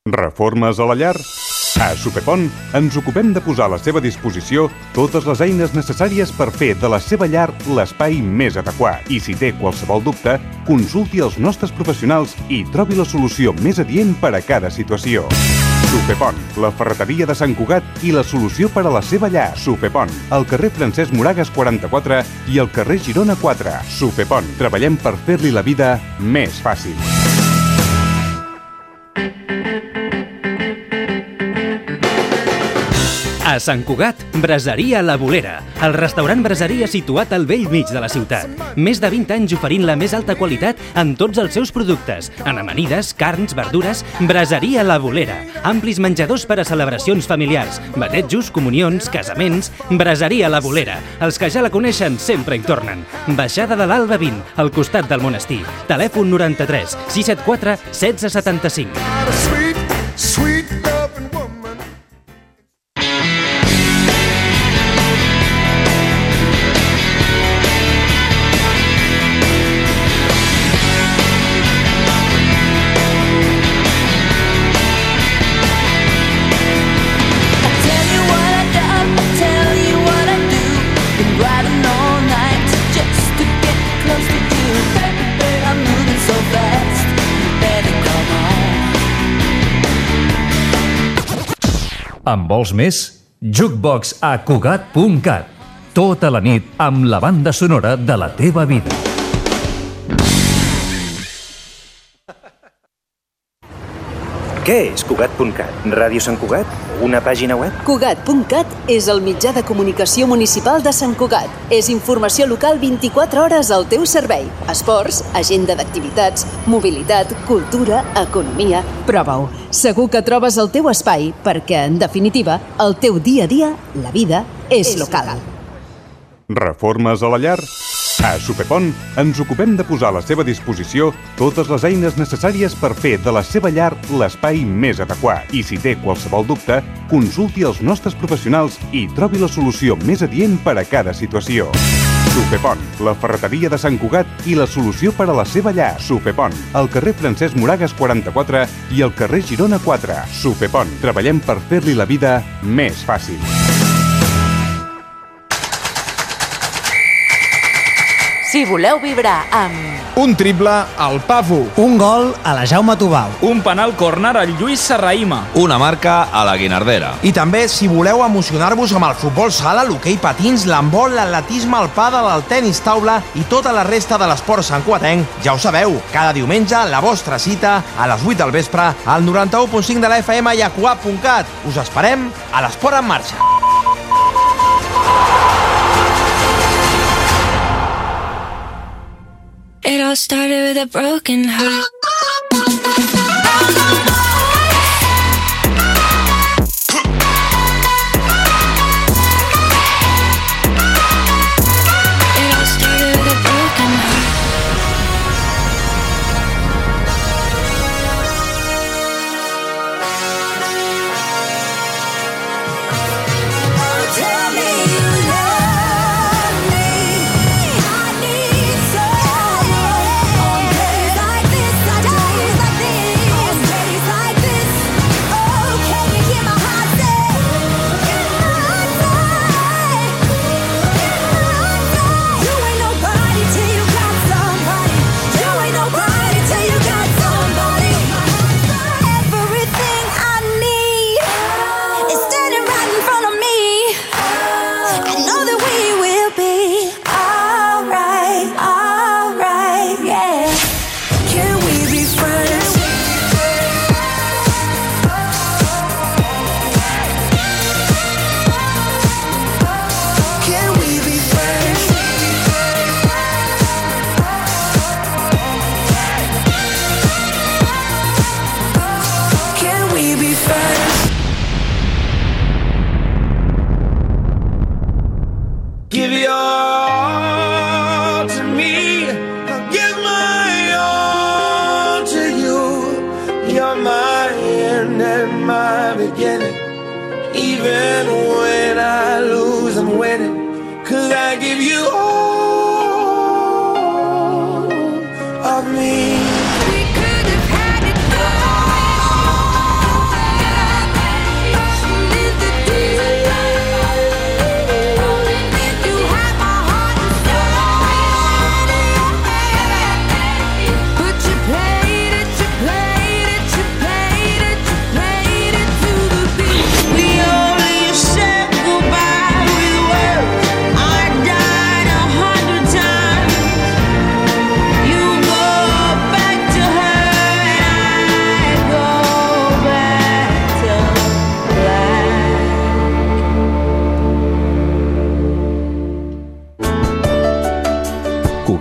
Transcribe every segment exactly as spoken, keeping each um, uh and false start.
Reformes a la llar? A Supepont ens ocupem de posar a la seva disposició totes les eines necessàries per fer de la seva llar l'espai més adequat. I si té qualsevol dubte, consulti els nostres professionals i trobi la solució més adient per a cada situació. Supepont, la ferreteria de Sant Cugat i la solució per a la seva llar. Supepont, al carrer Francesc Moragas quaranta-quatre i al carrer Girona quatre. Supepont, treballem per fer-li la vida més fàcil. A Sant Cugat, Braseria La Bolera, el restaurant braseria situat al vell mig de la ciutat. Més de vint anys oferint la més alta qualitat en tots els seus productes, en amanides, carns, verdures. Braseria La Bolera, amplis menjadors per a celebracions familiars, batejos, comunions, casaments. Braseria La Bolera, els que ja la coneixen sempre hi tornen. Baixada de l'Alba vint, al costat del monestir. Telèfon noranta-tres sis set quatre setze setanta-cinc. En vols més? Jukebox a Cugat punt cat. Tota la nit amb la banda sonora de la teva vida. Què és Cugat punt cat? Ràdio Sant Cugat? Una pàgina web? Cugat punt cat és el mitjà de comunicació municipal de Sant Cugat. És informació local vint-i-quatre hores al teu servei. Esports, agenda d'activitats, mobilitat, cultura, economia... Prova-ho. Segur que trobes el teu espai perquè, en definitiva, el teu dia a dia, la vida, és local. Reformes a la llar? A Supepont ens ocupem de posar a la seva disposició totes les eines necessàries per fer de la seva llar l'espai més adequat. I si té qualsevol dubte, consulti els nostres professionals i trobi la solució més adient per a cada situació. Supepont, la ferreteria de Sant Cugat i la solució per a la seva llar. Supepont, al carrer Francesc Moragas quaranta-quatre i al carrer Girona quatre. Supepont, treballem per fer-li la vida més fàcil. Si voleu vibrar amb... Un triple al Pafu. Un gol a la Jaume Tubau. Un penal córner al Lluís Serraïma. Una marca a la Guinardera. I també, si voleu emocionar-vos amb el futbol sala, l'hoquei patins, l'handbol, l'atletisme, el pàdel, el tenis taula i tota la resta de l'esport santcuatenc, ja ho sabeu, cada diumenge la vostra cita a les vuit del vespre al noranta-u punt cinc de la F M i a Cugat punt cat. Us esperem a l'Esport en Marxa. It all started with a broken heart.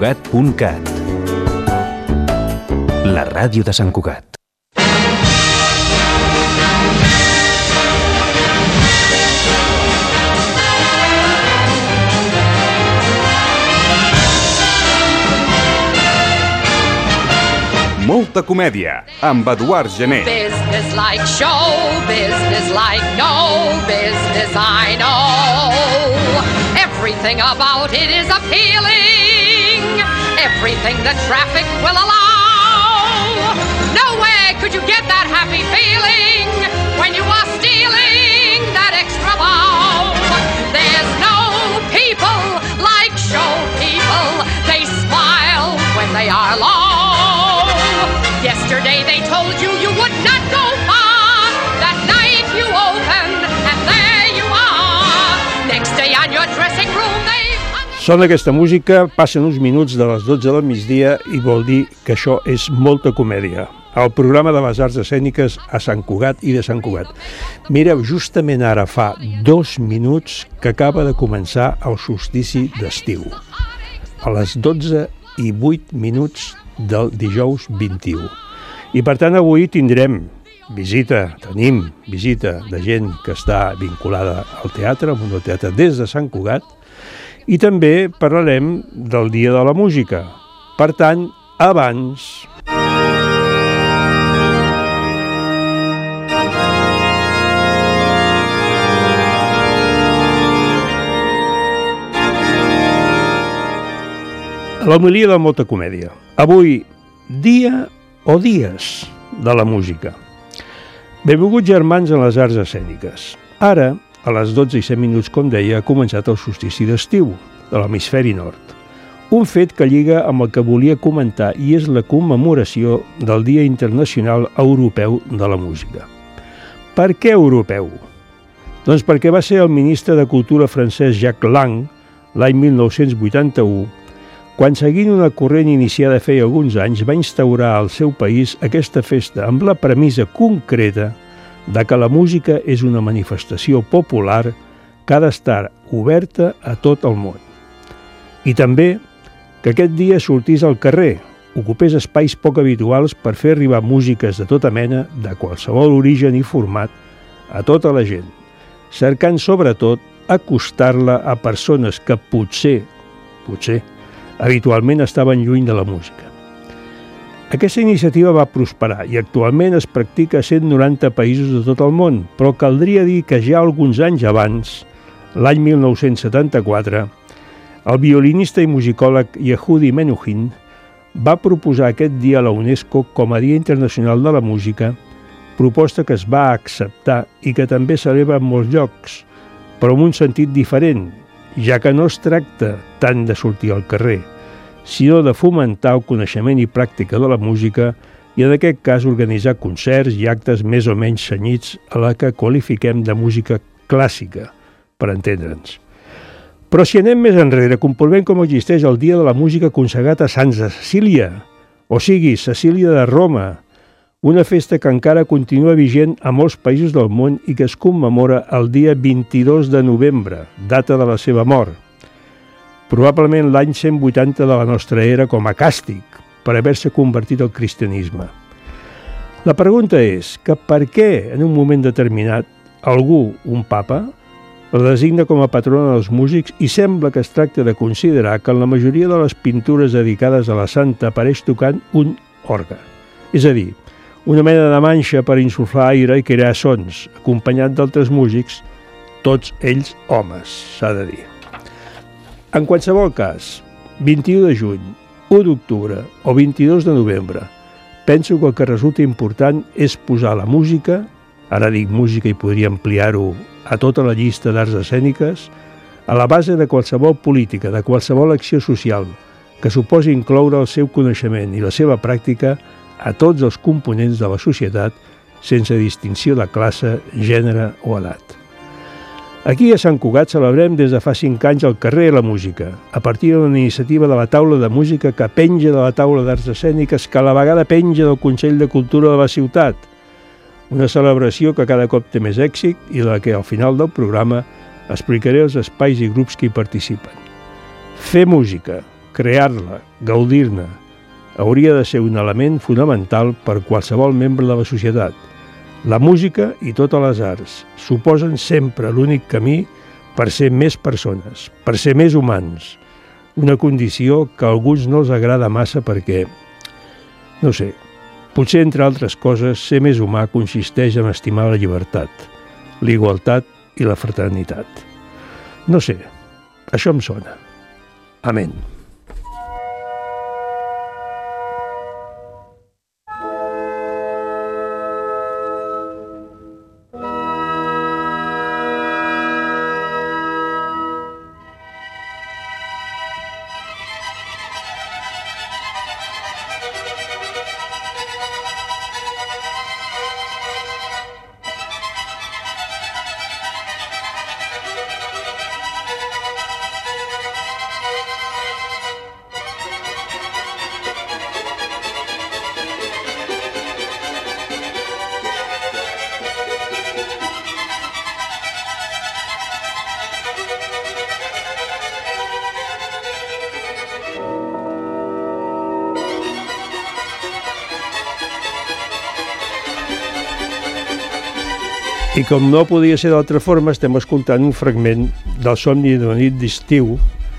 Cugat punt cat. La ràdio de Sant Cugat. Molta comèdia, amb Eduard Gené. Business like show, business like no business I know. Everything about it is appealing, everything the traffic will allow. Nowhere could you get that happy feeling when you are stealing that extra bow. There's no people like show people, they smile when they are low. Yesterday they told you you would not go far. That night you opened and there you are. Next day on your dressing room they... Sona aquesta música, passen uns minuts de les dotze del migdia i vol dir que això és molta comèdia. El programa de les arts escèniques a Sant Cugat i de Sant Cugat. Mireu, justament ara fa dos minuts que acaba de començar el solstici d'estiu. A les dotze i vuit minuts del dijous vint-i-u. I per tant avui tindrem visita, tenim visita de gent que està vinculada al teatre, al món del teatre des de Sant Cugat, i també parlarem del Dia de la Música. Per tant, abans... L'homilia de molta comèdia. Avui, dia o dies de la música. Benvinguts germans en les arts escèniques. Ara, a les dotze i set minuts, com deia, ha començat el solstici d'estiu de l'hemisferi nord. Un fet que lliga amb el que volia comentar i és la commemoració del Dia Internacional Europeu de la Música. Per què europeu? Doncs perquè va ser el ministre de Cultura francès Jacques Lang, l'any mil nou-cents vuitanta-u, quan, seguint una corrent iniciada feia alguns anys, va instaurar al seu país aquesta festa amb la premissa concreta de que la música és una manifestació popular que ha d'estar oberta a tot el món. I també que aquest dia sortís al carrer, ocupés espais poc habituals per fer arribar músiques de tota mena, de qualsevol origen i format, a tota la gent, cercant sobretot acostar-la a persones que potser, potser, habitualment estaven lluny de la música. Aquesta iniciativa va prosperar i actualment es practica a cent noranta països de tot el món, però caldria dir que ja alguns anys abans, l'any mil nou-cents setanta-quatre, el violinista i musicòleg Yehudi Menuhin va proposar aquest dia a la UNESCO com a Dia Internacional de la Música, proposta que es va acceptar i que també celebra en molts llocs, però en un sentit diferent, ja que no es tracta tant de sortir al carrer, sinó de fomentar el coneixement i pràctica de la música i en aquest cas organitzar concerts i actes més o menys cenyits a la que qualifiquem de música clàssica, per entendre'ns. Però si anem més enrere, comprovem com existeix el Dia de la Música consagrat a Santa Cecília, o sigui, Cecília de Roma, una festa que encara continua vigent a molts països del món i que es commemora el dia vint-i-dos de novembre, data de la seva mort. Probablement l'any cent vuitanta de la nostra era com a càstig per haver-se convertit al cristianisme. La pregunta és que per què en un moment determinat algú, un papa, la designa com a patrona dels músics i sembla que es tracta de considerar que en la majoria de les pintures dedicades a la santa apareix tocant un orgue, és a dir, una mena de manxa per insuflar aire i crear sons, acompanyat d'altres músics, tots ells homes, s'ha de dir. En qualsevol cas, vint-i-u de juny, u d'octubre o vint-i-dos de novembre, penso que el que resulta important és posar la música, ara dic música i podria ampliar-ho a tota la llista d'arts escèniques, a la base de qualsevol política, de qualsevol acció social, que suposi incloure el seu coneixement i la seva pràctica a tots els components de la societat sense distinció de classe, gènere o edat. Aquí a Sant Cugat celebrem des de fa cinc anys al carrer la música, a partir d'una iniciativa de la taula de música que penja de la taula d'arts escèniques que a la vegada penja del Consell de Cultura de la ciutat. Una celebració que cada cop té més èxit i de la que al final del programa explicaré els espais i grups que hi participen. Fer música, crear-la, gaudir-ne, hauria de ser un element fonamental per qualsevol membre de la societat. La música i totes les arts suposen sempre l'únic camí per ser més persones, per ser més humans, una condició que a alguns no els agrada massa perquè, no sé, potser, entre altres coses, ser més humà consisteix en estimar la llibertat, la igualtat i la fraternitat. No sé, això em sona. Amén. I com no podia ser d'altra forma, estem escoltant un fragment del Somni d'una nit d'estiu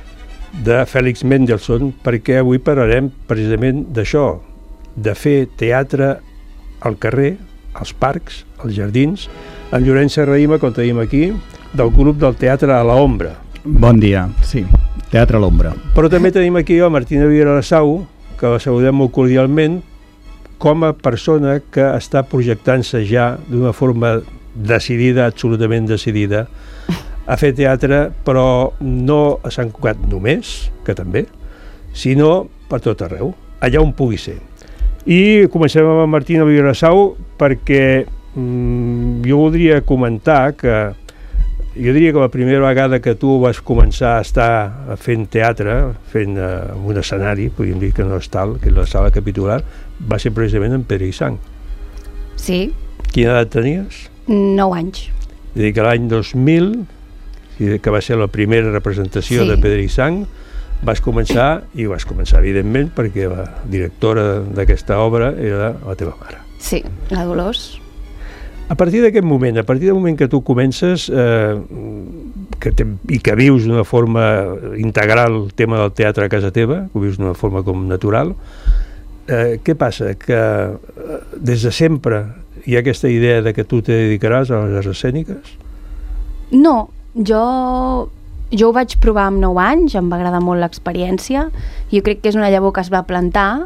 de Félix Mendelssohn, perquè avui parlarem precisament d'això, de fer teatre al carrer, als parcs, als jardins, amb Llorenç Serrahima, com tenim aquí, del grup del Teatre a l'Ombra. Bon dia, sí, Teatre a l'Ombra. Però també tenim aquí a Martina Vilarasau, que la saludem molt cordialment, com a persona que està projectant-se ja d'una forma decidida, absolutament decidida, a fer teatre, però no a Sant Cugat només, que també, sinó per tot arreu, allà on pugui ser. I comencem amb Martina Vilarasau perquè mm, jo voldria comentar que jo diria que la primera vegada que tu vas començar a estar fent teatre, fent uh, un escenari, podríem dir que no és tal, que és la sala capitular, va ser precisament en Pedra i Sang. Sí. Quina edat tenies? Nou anys. És a dir, que l'any dos mil, que va ser la primera representació sí. de Pedra i Sang, vas començar, i vas començar evidentment perquè la directora d'aquesta obra era la teva mare. Sí, la Dolors. A partir d'aquest moment, a partir del moment que tu comences eh, que te, i que vius d'una forma integral el tema del teatre a casa teva, que ho vius d'una forma com natural, eh, què passa? Que eh, des de sempre hi ha aquesta idea de que tu te dedicaràs a les arts escèniques? No, jo, jo ho vaig provar amb nou anys, em va agradar molt l'experiència, jo crec que és una llavor que es va plantar,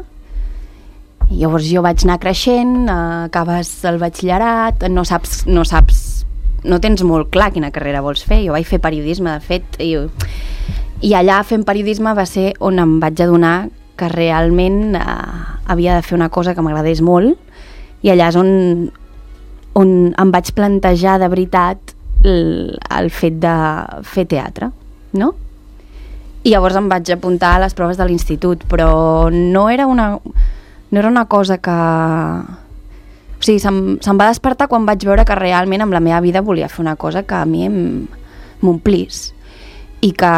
i llavors jo vaig anar creixent, acabes el batxillerat, no saps, no saps, no tens molt clar quina carrera vols fer, jo vaig fer periodisme, de fet, i, i allà fent periodisme va ser on em vaig adonar que realment eh, havia de fer una cosa que m'agradés molt, i allà és on, on em vaig plantejar de veritat el, el fet de fer teatre, no? I llavors em vaig apuntar a les proves de l'institut, però no era una, no era una cosa que... O sigui, se'm, se'm va despertar quan vaig veure que realment amb la meva vida volia fer una cosa que a mi m'omplís i que...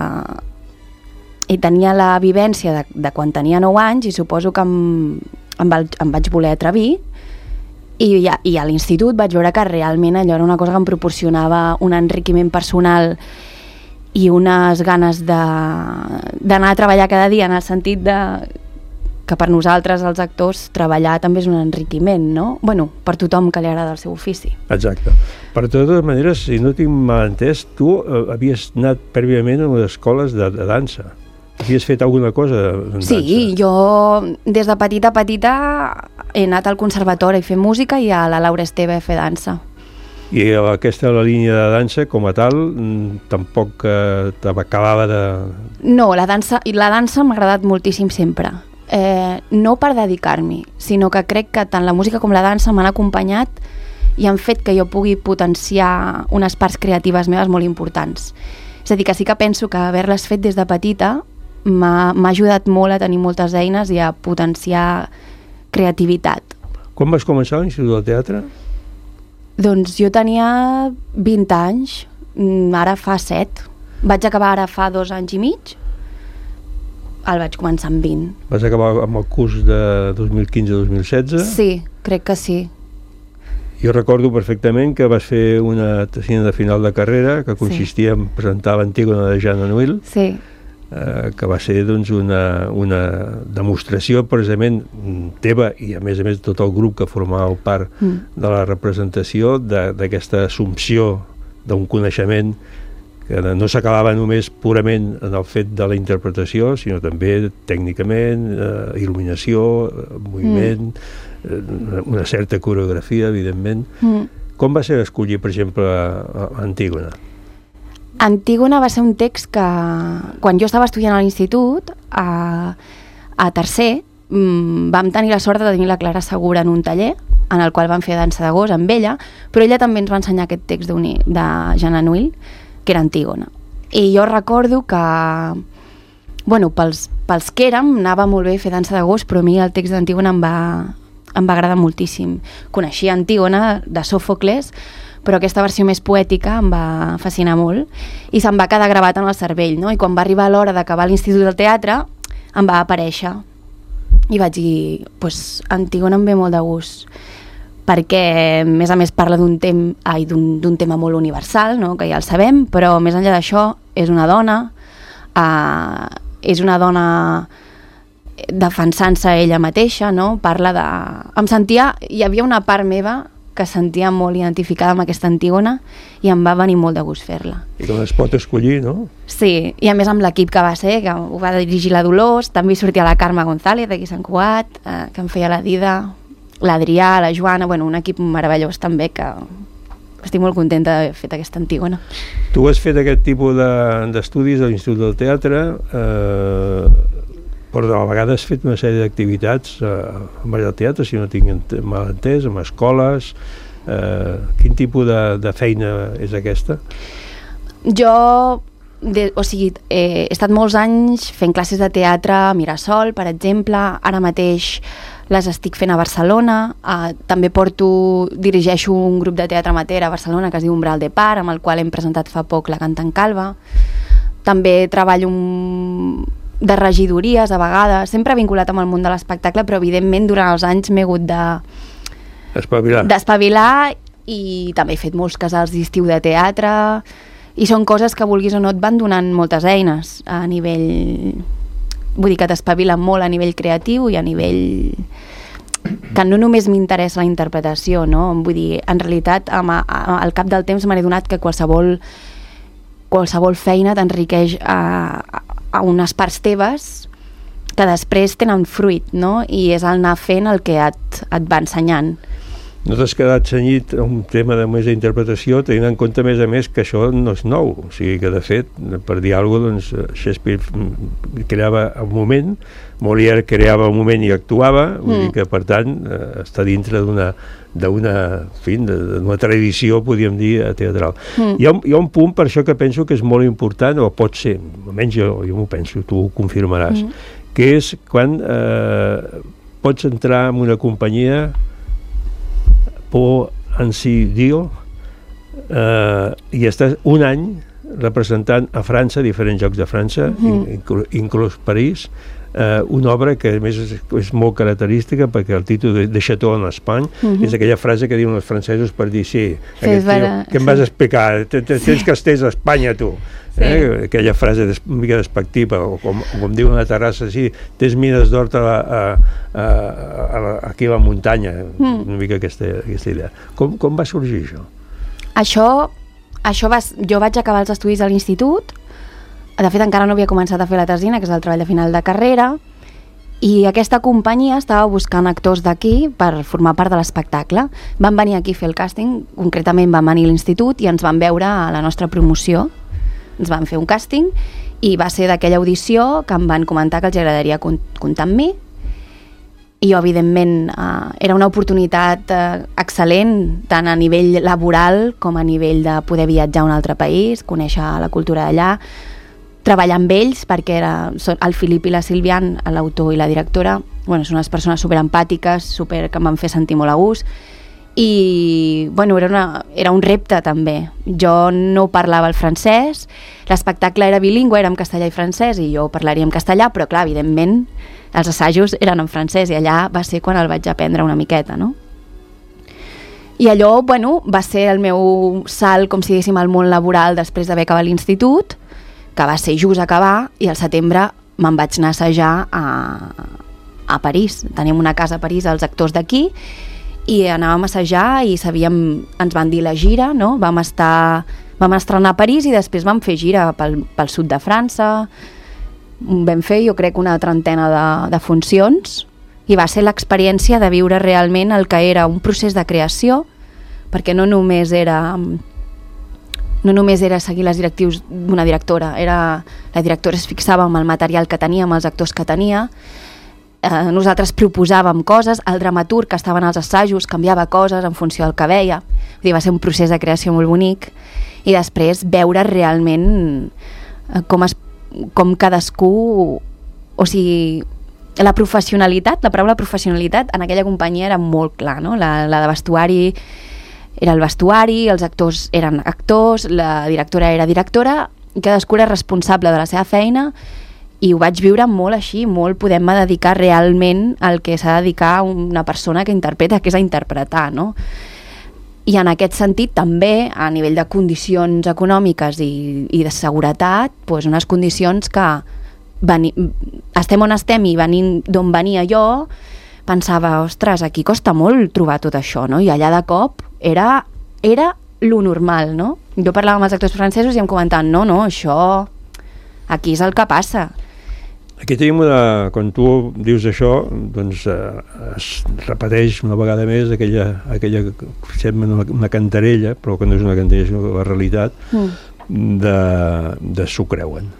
i tenia la vivència de, de quan tenia nou anys i suposo que em, em, va, em vaig voler atrevir i, ja, i a l'institut vaig veure que realment allò era una cosa que em proporcionava un enriquiment personal i unes ganes d'anar a treballar cada dia, en el sentit de que per nosaltres, els actors, treballar també és un enriquiment, no? Bueno, per tothom que li agrada el seu ofici. Exacte. Per totes maneres, si no tinc mal entès, tu eh, havies anat prèviament a les escoles de, de dansa. Havies fet alguna cosa en dansa? Sí, jo des de petita petita he anat al conservatori a fer música i a la Laura Esteve a fer dansa. I aquesta la línia de dansa, com a tal, tampoc eh, t'acabava de... No, la dansa, la dansa m'ha agradat moltíssim sempre. Eh, no per dedicar-m'hi, sinó que crec que tant la música com la dansa m'han acompanyat i han fet que jo pugui potenciar unes parts creatives meves molt importants. És a dir, que sí que penso que haver-les fet des de petita m'ha ajudat molt a tenir moltes eines i a potenciar creativitat. Quan vas començar l'Institut del Teatre? Doncs jo tenia vint anys, ara fa set. Vaig acabar ara fa dos anys i mig. el vaig començar amb vint. Vas acabar amb el curs de dos mil quinze dos mil setze? Sí, crec que sí. Jo recordo perfectament que vas fer una tesina de final de carrera que consistia sí. en presentar l'Antígona de Jean Anouilh, sí. eh, que va ser doncs, una, una demostració precisament teva i a més a més tot el grup que formava part mm. de la representació d'aquesta assumpció d'un coneixement que no s'acabava només purament en el fet de la interpretació, sinó també tècnicament, eh, il·luminació, moviment, mm. eh, una certa coreografia, evidentment. Mm. Com va ser escollir, per exemple, Antígona? Antígona va ser un text que, quan jo estava estudiant a l'institut, a, a tercer, mmm, vam tenir la sort de tenir la Clara Segura en un taller, en el qual vam fer dansa de gos amb ella, però ella també ens va ensenyar aquest text de Jean Anouilh, que era Antígona. I jo recordo que, bueno, pels, pels que érem, anava molt bé fer dansa de gos, però a mi el text d'Antígona em va, em va agradar moltíssim. Coneixia Antígona de Sòfocles, però aquesta versió més poètica em va fascinar molt i se'm va quedar gravat en el cervell, no? I quan va arribar l'hora d'acabar l'Institut del Teatre, em va aparèixer. I vaig dir, pues, Antígona em ve molt de gust, perquè, a més a més, parla d'un tem ai, d'un d'un tema molt universal, no? Que ja el sabem, però més enllà d'això és una dona, eh, és una dona defensant-se ella mateixa, no? Parla de... Em sentia... Hi havia una part meva que sentia molt identificada amb aquesta Antígona i em va venir molt de gust fer-la. I com es pot escollir, no? Sí, i a més amb l'equip que va ser, que ho va dirigir la Dolors, també hi sortia la Carme González, d'aquí Sant Cugat, eh, que em feia la Dida, l'Adrià, la Joana, bueno, un equip meravellós també, que estic molt contenta d'haver fet aquesta Antígona. Tu has fet aquest tipus d'estudis de, a l'Institut del Teatre, eh, però a vegades has fet una sèrie d'activitats eh, amb el teatre, si no tinc mal entès, amb escoles. Eh, quin tipus de, de feina és aquesta? Jo, de, o sigui, eh, he estat molts anys fent classes de teatre a Mirasol, per exemple, ara mateix les estic fent a Barcelona, eh, també porto, dirigeixo un grup de teatre amateur a Barcelona que es diu Umbral de Par, amb el qual hem presentat fa poc La Cantant Calva. També treballo un, de regidories a vegades, sempre vinculat amb el món de l'espectacle, però evidentment durant els anys m'he hagut de espavilar. d'espavilar i també he fet molts casals d'estiu de teatre i són coses que vulguis o no et van donant moltes eines a nivell... Vull dir que t'espavilen molt a nivell creatiu i a nivell que no només m'interessa la interpretació, no? Vull dir, en realitat, amb, a, al cap del temps m'he donat que qualsevol, qualsevol feina t'enriqueix a, a unes parts teves que després tenen fruit, no? I és el anar fent el que et, et va ensenyant. No t'has quedat cenyit a un tema de més d'interpretació, tenint en compte, a més a més, que això no és nou. O sigui que, de fet, per dir alguna cosa, doncs, Shakespeare creava un moment, Molière creava un moment i actuava, vull mm. dir que, per tant, eh, està dintre d'una d'una d'una tradició, podríem dir, teatral. Mm. Hi, ha, hi ha un punt, per això, que penso que és molt important, o pot ser, almenys jo, jo m'ho penso, tu ho confirmaràs, mm. que és quan eh, pots entrar en una companyia por en si dio eh, i estàs un any representant a França, diferents llocs de França, mm-hmm. inclús, inclús París, eh, una obra que a més és, és molt característica perquè el títol de, de Chateau en Espanya mm-hmm. és aquella frase que diuen els francesos per dir sí, sí aquest tio, que em vas explicar, tens que estàs a Espanya tu. Sí. Eh? Aquella frase des, una mica despectiva, o com, com diuen a la terrassa, sí, tens mines d'hort a, a, a, a, aquí a la muntanya, mm. una mica aquesta, aquesta idea. Com, com va sorgir això? Això, això va, jo vaig acabar els estudis a l'institut, de fet encara no havia començat a fer la tesina, que és el treball de final de carrera, i aquesta companyia estava buscant actors d'aquí per formar part de l'espectacle. Van venir aquí a fer el càsting, concretament van venir a l'institut i ens van veure a la nostra promoció. Ens van fer un càsting i va ser d'aquella audició que em van comentar que els agradaria comptar amb mi i jo, evidentment, eh, era una oportunitat eh, excel·lent tant a nivell laboral com a nivell de poder viatjar a un altre país, conèixer la cultura d'allà, treballar amb ells, perquè era, el Filip i la Silvian, l'autor i la directora, bueno, són unes persones superempàtiques, super, que em van fer sentir molt a gust, i bueno, era, una, era un repte també. Jo no parlava el francès, l'espectacle era bilingüe, era en castellà i francès i jo parlaria en castellà, però clar, evidentment els assajos eren en francès i allà va ser quan el vaig aprendre una miqueta, no? I allò, bueno, va ser el meu salt, com si diguéssim, al món laboral després d'haver acabat l'institut, que va ser just acabar, i al setembre me'n vaig anar a assajar a, a París. Teníem una casa a París, els actors d'aquí, i anàvem a assajar i sabíem, ens van dir la gira, no? Vam estar, vam estrenar a París i després vam fer gira pel, pel sud de França. Vam fer, jo crec, una trentena de, de funcions i va ser l'experiència de viure realment el que era un procés de creació, perquè no només era no només era seguir les directius d'una directora, era, la directora es fixava en el material que tenia, amb els actors que tenia. Eh, nosaltres proposàvem coses, el dramaturg que estava en els assajos canviava coses en funció del que veia. Vull dir, va ser un procés de creació molt bonic i després veure realment com, es, com cadascú, o sigui, la professionalitat, la paraula professionalitat en aquella companyia era molt clar, no? La, la de vestuari era el vestuari, els actors eren actors, la directora era directora i cadascú era responsable de la seva feina. I ho vaig viure molt així, molt podem-me dedicar realment al que s'ha de dedicar una persona que interpreta, que és a interpretar, no? I en aquest sentit també, a nivell de condicions econòmiques i, i de seguretat, doncs unes condicions que veni, estem on estem i venint d'on venia jo, pensava, ostres, aquí costa molt trobar tot això, no? I allà de cop era, era lo normal, no? Jo parlava amb els actors francesos i em comentaven, no, no, això aquí és el que passa. Aquí tenim una... Quan tu dius això, doncs eh, es repeteix una vegada més aquella, aquella sembla una, una cantarella, però que no és una cantarella, sinó la realitat, mm. de, de s'ho creuen.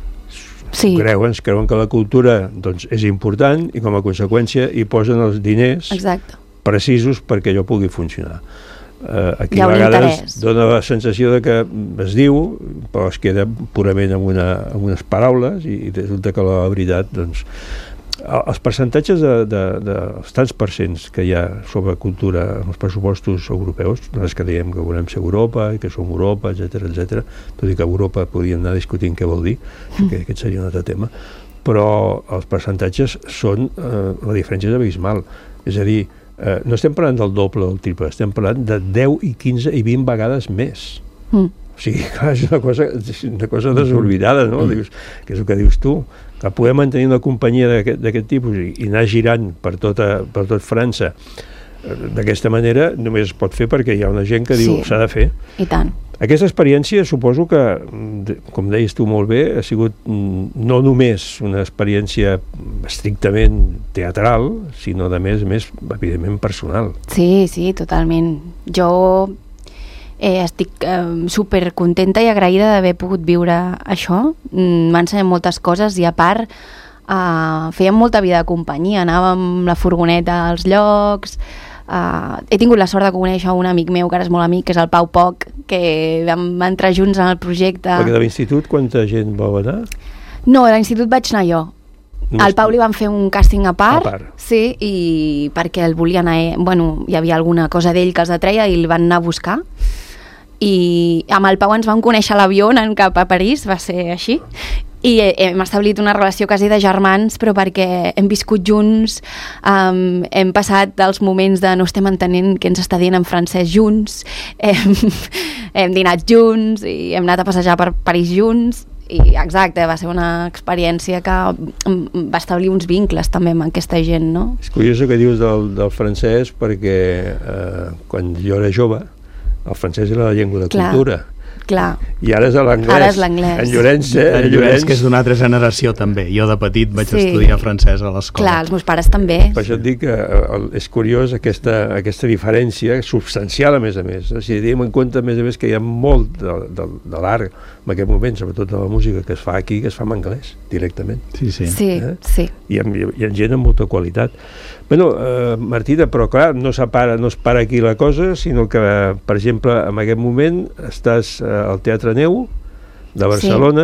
Sí. S'ho creuen, es creuen que la cultura doncs, és important i com a conseqüència hi posen els diners Exacte. precisos perquè allò pugui funcionar. Uh, aquí a vegades dona la sensació de que es diu però es queda purament amb, una, amb unes paraules i, i resulta que la veritat doncs, els percentatges de, de, de els tants percents que hi ha sobre cultura en els pressupostos europeus, nosaltres que diem que volem ser Europa i que som Europa, etc etc, tot i que Europa podríem anar discutint què vol dir, mm. que aquest seria un altre tema, però els percentatges són, eh, la diferència és abismal, és a dir, Uh, no estem parlant del doble o del triple, estem parlant de deu i quinze i vint vegades més. Mm. O sigui, clar, és una cosa, una cosa desoblidada, no? Mm. Dius, que és el que dius tu, que poder mantenir una companyia d'aquest tipus i, i anar girant per, tota, per tot França d'aquesta manera només es pot fer perquè hi ha una gent que diu s'ha sí. de fer. I tant. Aquesta experiència suposo que, com deies tu molt bé, ha sigut no només una experiència estrictament teatral, sinó de més, més evidentment personal. Sí, sí, totalment. Jo eh, estic eh, supercontenta i agraïda d'haver pogut viure això. M'ha ensenyat moltes coses i a part eh, fèiem molta vida de companyia, anàvem amb la furgoneta als llocs. Uh, he tingut la sort de conèixer un amic meu que ara és molt amic, que és el Pau Poc, que vam entrar junts en el projecte. Perquè de l'institut quanta gent vau anar? No, a l'institut vaig anar jo. No al Pau li van fer un càsting a part, a part. Sí, i perquè el volia anar, bueno, hi havia alguna cosa d'ell que els atreia i el van anar a buscar. I amb el Pau ens vam conèixer a l'avió anant cap a París, va ser així. I hem establit una relació quasi de germans, però perquè hem viscut junts, um, hem passat els moments de no estem entenent què ens està dient en francès junts, hem, hem dinat junts i hem anat a passejar per París junts, i exacte, va ser una experiència que va establir uns vincles també amb aquesta gent, no? És curiós que dius del, del francès perquè eh, quan jo era jove el francès era la llengua de Clar. cultura. Clar. I ara és l'anglès. Ara és l'anglès. En Llorenç, eh? En Llorenç, que és d'una altra generació també. Jo de petit vaig sí. estudiar francès a l'escola. Clar, els meus pares també. Per això et dic que és curiós aquesta, aquesta diferència substancial, a més a més. O sigui, tenim en compte, a més a més, que hi ha molt de, de, de l'art en aquest moment, sobretot de la música que es fa aquí, que es fa en anglès, directament. Sí, sí. Sí, eh? sí. I amb, i amb gent amb molta qualitat. Bueno, eh, Martina, però clar, no, para, no es para aquí la cosa, sinó que, per exemple, en aquest moment estàs eh, al Teatre Neu de Barcelona, sí.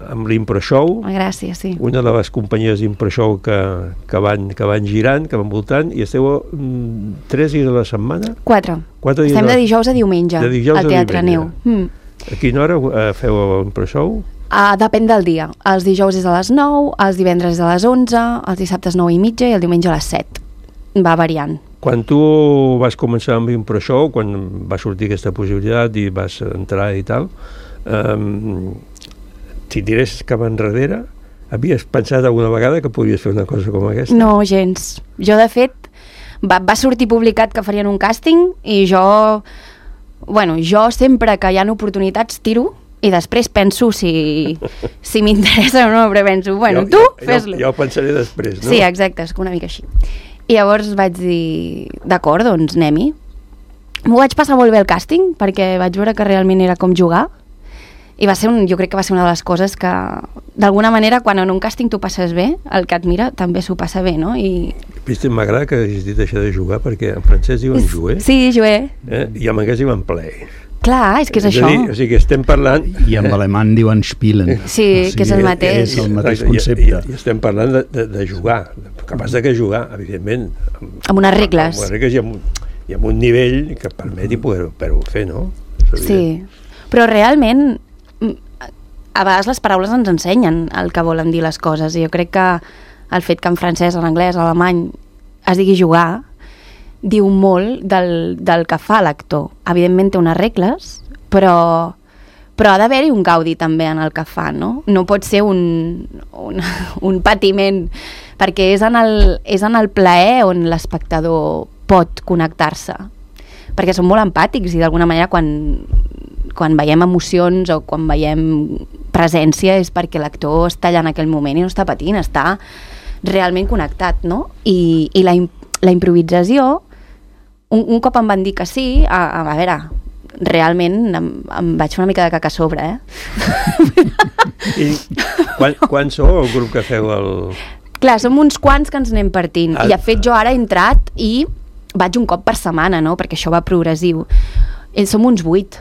amb l'Impro Show. Gràcies, sí. Una de les companyies d'Impro Show que, que, van, que van girant, que van voltant, i esteu mm, tres dies a la setmana? Quatre. Quatre dies Estem de, de dijous a diumenge, de dijous al Teatre Neu. Mm. A quina hora uh, feu l'Impro Show? Uh, depèn del dia. Els dijous és a les nou, els divendres és a les onze, els dissabtes nou i mitja i el diumenge a les set. Va variant. Quan tu vas començar amb l'Impro Show, quan va sortir aquesta possibilitat i vas entrar i tal, um, si tires cap enrere, havies pensat alguna vegada que podies fer una cosa com aquesta? No, gens. Jo, de fet, va, va sortir publicat que farien un càsting i jo, bueno, jo sempre que hi ha oportunitats tiro i després penso si, si m'interessa o no, però penso, bueno, jo, tu, jo, fes-lo. Jo ho pensaré després, no? Sí, exacte, és una mica així. I llavors vaig dir, d'acord, doncs anem-hi. M'ho vaig passar molt bé el càsting, perquè vaig veure que realment era com jugar, i va ser un, jo crec que va ser una de les coses que, d'alguna manera, quan en un càsting tu passes bé, el que et mira també s'ho passa bé, no? I... Viste, m'agrada que hagis dit això de jugar, perquè en francès diuen jouer. Sí, jouer. Eh? I en anglès diuen play. Clar, és que és, és això. Dir, o sigui que estem parlant... I en alemany diuen spielen. Sí, o sigui, que és el mateix. És el mateix concepte. I, i, i estem parlant de, de, de jugar, capaç de que jugar, evidentment. Amb, amb unes regles. Amb unes regles i amb, i amb un nivell que permeti poder-ho poder fer, no? Sí, però realment a vegades les paraules ens ensenyen el que volen dir les coses, i jo crec que el fet que en francès, en anglès, en alemany es digui jugar diu molt del, del que fa l'actor. Evidentment té unes regles, però, però ha d'haver-hi un gaudi també en el que fa, no? No pot ser un, un, un patiment, perquè és en, el, és en el plaer on l'espectador pot connectar-se, perquè són molt empàtics i d'alguna manera quan, quan veiem emocions o quan veiem presència és perquè l'actor està allà en aquell moment i no està patint, està realment connectat, no? I, i la, la improvisació, un, un cop em van dir que sí, a, a, a veure, realment em, em vaig fer una mica de caca a sobre, eh? I quan, quan sou el grup que feu el... Clar, som uns quants que ens anem partint, ah, i de fet jo ara he entrat i vaig un cop per setmana, no? Perquè això va progressiu. Ells som uns vuit,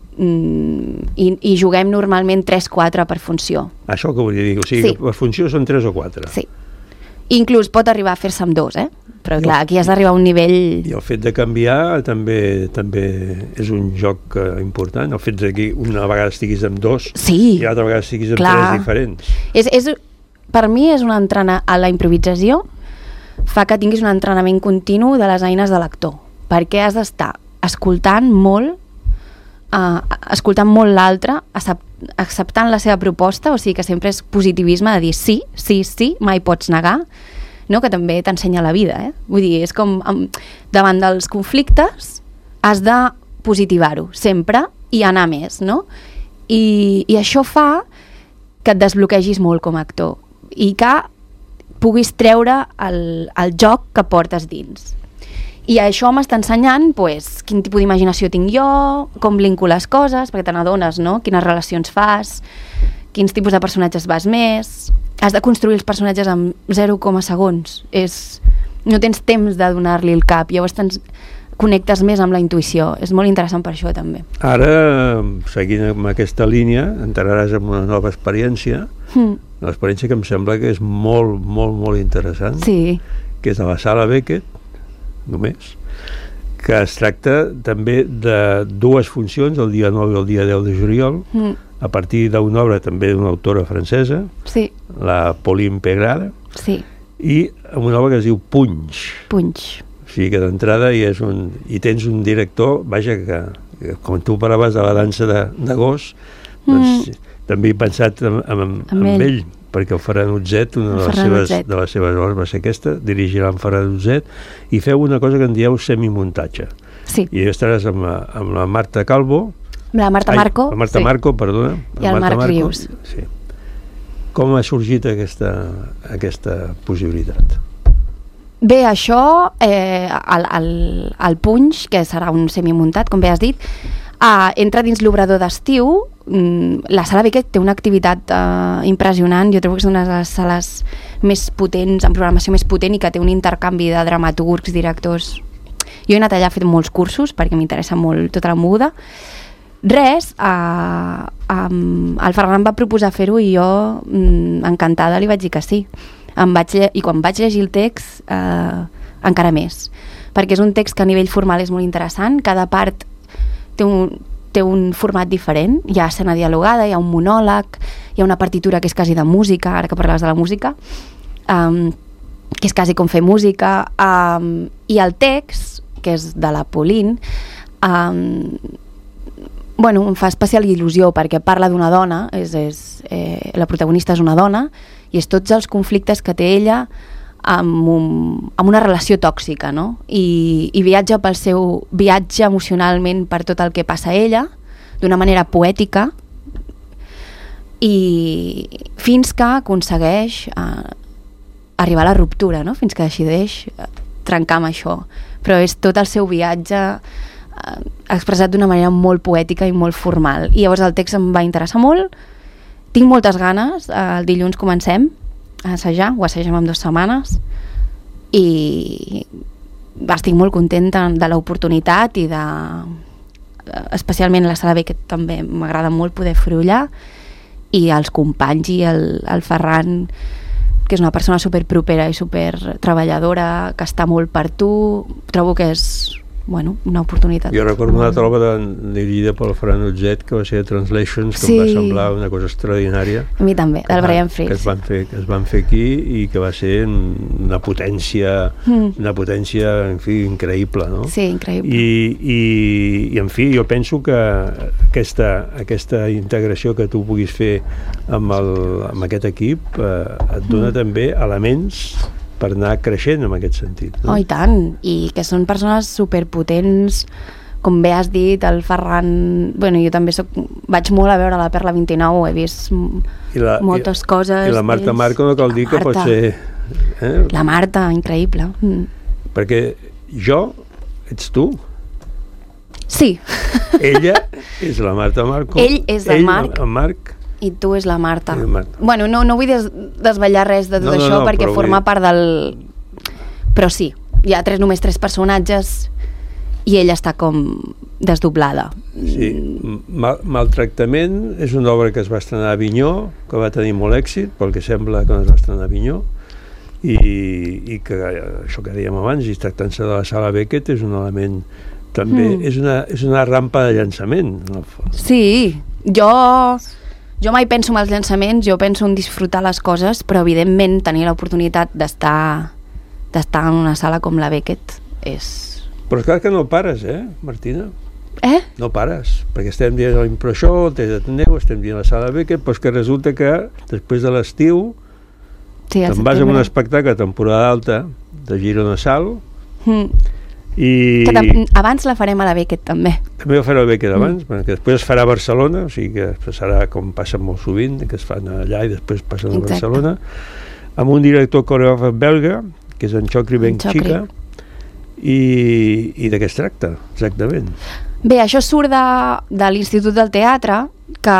mm, i, i juguem normalment tres quatre per funció. Això que volia dir, o sigui, sí, que per funció són tres o quatre. Sí. Inclús pot arribar a fer-se amb dos, eh? Però clar, aquí has d'arribar a un nivell... I el fet de canviar també també és un joc uh, important, el fet que una vegada estiguis amb dos, sí, i l'altra vegada estiguis amb clar, tres diferents. És, és, per mi és un entrenar a la improvisació, fa que tinguis un entrenament continu de les eines de l'actor, perquè has d'estar escoltant molt, uh, escoltant molt l'altre, acceptant la seva proposta, o sigui que sempre és positivisme de dir sí, sí, sí, mai pots negar, no? Que també t'ensenya la vida, eh? Vull dir, és com amb, davant dels conflictes has de positivar-ho sempre i anar més, no? I, i això fa que et desbloquegis molt com a actor i que puguis treure el, el joc que portes dins. I això m'està ensenyant pues, quin tipus d'imaginació tinc jo, com linko les coses, perquè te n'adones, no? Quines relacions fas, quins tipus de personatges vas més... Has de construir els personatges en zero coma segons. És... No tens temps de donar-li el cap, llavors tens... connectes més amb la intuïció. És molt interessant per això, també. Ara, seguint amb aquesta línia, entraràs en una nova experiència, mm. una experiència que em sembla que és molt, molt, molt interessant, sí, que és a la Sala Beckett, només, que es tracta també de dues funcions, el dia nou i el dia deu de juliol, mm. a partir d'una obra també d'una autora francesa, sí, la Pauline Pegrada, sí, i una obra que es diu Punch. Punch. O sigui que d'entrada hi, és un, hi tens un director, vaja, que, que com tu parlaves de la dansa de, de gos, doncs mm. també he pensat en, en, en, en ell. ell, perquè el Ferran Utzet, una de les, seves, de les seves obres va ser aquesta, dirigirà en Ferran Utzet, i feu una cosa que en dieu semimuntatge. Sí. I estaràs amb la, amb la Marta Calvo, la Marta Marco, Ai, la Marta sí. Marco, perdona, i el Marc Rius. Sí. Com ha sorgit aquesta, aquesta possibilitat? Bé, això, eh, el, el, el Punch, que serà un semimuntat, com bé has dit, eh, entra dins l'obrador d'estiu. La Sala Beckett té una activitat eh, impressionant, jo trobo que és una de les sales més potents, amb programació més potent, i que té un intercanvi de dramaturgs, directors. Jo he anat allà, he fet molts cursos, perquè m'interessa molt tota la moguda, res, uh, um, el Ferran em va proposar fer-ho i jo mm, encantada li vaig dir que sí. Em vaig lle- I quan vaig llegir el text uh, encara més, perquè és un text que a nivell formal és molt interessant. Cada part té un, té un format diferent, hi ha escena dialogada, hi ha un monòleg, hi ha una partitura que és quasi de música, ara que parlaves de la música, um, que és quasi com fer música, um, i el text, que és de la Pauline, um, bueno, em fa especial il·lusió perquè parla d'una dona, és, és, eh, la protagonista és una dona, i és tots els conflictes que té ella amb, un, amb una relació tòxica, no? I, i viatja pel seu viatge emocionalment per tot el que passa a ella, d'una manera poètica, i fins que aconsegueix eh, arribar a la ruptura, no? Fins que decideix eh, trencar amb això. Però és tot el seu viatge eh, expressat d'una manera molt poètica i molt formal. I llavors el text em va interessar molt. Tinc moltes ganes. Eh, el dilluns comencem a assajar, ho assagem en dues setmanes, i estic molt contenta de l'oportunitat i de... especialment la Sala B, que també m'agrada molt poder fer-ho allà, i els companys i el, el Ferran, que és una persona super propera i super treballadora, que està molt per tu. Trobo que és, bueno, una oportunitat. Jo recordo una altra obra dirigida pel Ferran Utzet, que va ser Translations, que sí. em va semblar una cosa extraordinària. A mi també, del Brian Fritz. Que es van fer, que es van fer aquí i que va ser una potència, mm. una potència, en fi, increïble, no? Sí, increïble. I, i, i en fi, jo penso que aquesta, aquesta integració que tu puguis fer amb, el, amb aquest equip eh, et dona mm. també elements per anar creixent en aquest sentit, no? Oh, i tant, i que són persones superpotents, com bé has dit, el Ferran... Bueno, jo també soc, vaig molt a veure la Perla vint-i-nou, he vist I la, moltes i, coses. I la Marta ells. Marco no cal dir que pot ser... Eh? La Marta, increïble. Mm. Perquè jo, ets tu. Sí. Ella és la Marta Marco. Ell és el ell, Marc. El Marc. I tu és la Marta. La Marta. Bueno, no, no vull des, desvetllar res de tot no, no, això, no, perquè forma vull... part del... Però sí, hi ha tres, només tres personatges i ella està com desdoblada. Sí, Mal, Maltractament és una obra que es va estrenar a Avinyó, que va tenir molt èxit, pel que sembla que es va estrenar a Avinyó, i, i que això que dèiem abans, i tractant-se de la Sala Beckett, és un element també, mm. és, una, és una rampa de llançament. No? Sí, jo... Jo mai penso en els llançaments, jo penso en disfrutar les coses, però evidentment tenir l'oportunitat d'estar d'estar en una sala com la Beckett és... Però és clar que no pares, eh, Martina? Eh? No pares, perquè estem dient però això, t'atendeu, estem dient la Sala Beckett, però és que resulta que després de l'estiu sí, te'n vas a un espectacle a temporada alta de Girona Sal, mm. I... Que abans la farem a la Beckett també. També la farem a la Beckett abans, mm. que després es farà a Barcelona, o sigui que serà com passa molt sovint, que es fan allà i després passen a Exacte. Barcelona, amb un director coreògraf belga, que és en Chokri Benchika, i, i de què es tracta, exactament. Bé, això surt de, de l'Institut del Teatre, que